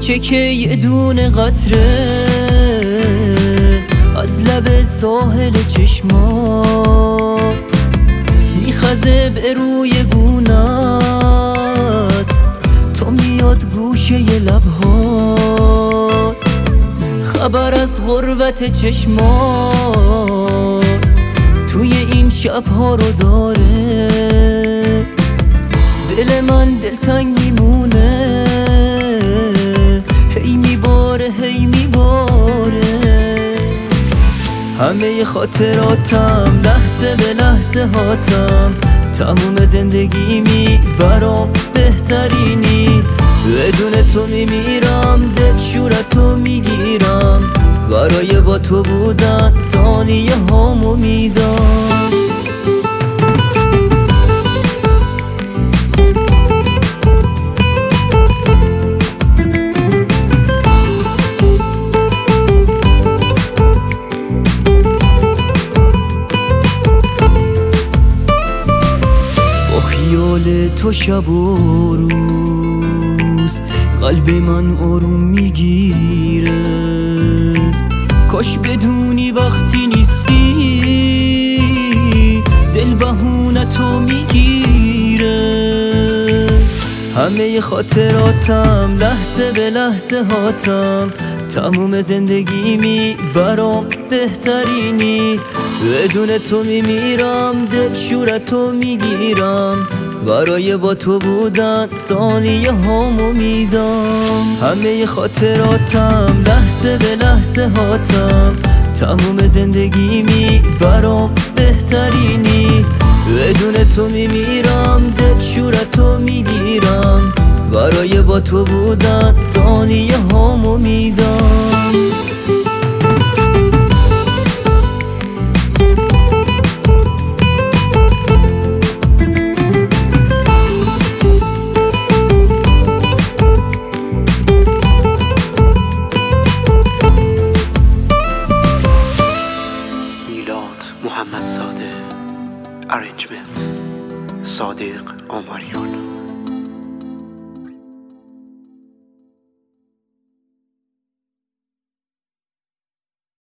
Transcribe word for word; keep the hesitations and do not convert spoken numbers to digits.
کوچک یه دونه قطره از لب ساحل چشمات میخزه به روی گونت، تو میاد گوشه لبهات، خبر از غربت چشمات توی این شبها رو داره. دل من دلتنگ میمونه، هی میباره هی میباره. همه خاطراتم لحظه به لحظه هاتم، تموم زندگیمی برام بهترینی. بدون تو میمیرم، دل شورتو میگیرم، برای با تو بودن ثانیه هامو میدم. خیال تو شب و روز قلب من آروم میگیره. کاش بدونی وقتی نیستی دل بهونتو میگیره. همه خاطراتم لحظه به لحظه هاتم، تموم زندگیمی برام بهترینی. بدون تو میمیرم، دل شورتو میگیرم، برای با تو بودن ثانیه هامو میدم. همه خاطراتم لحظه به لحظه هاتم، تموم زندگیمی برام بهترینی. بدون تو میمیرم، دل شورتو میگیرم، برای با تو بودن ثانیه هامو میدم. محمد زاده، ارنجمنت صادق آماریان.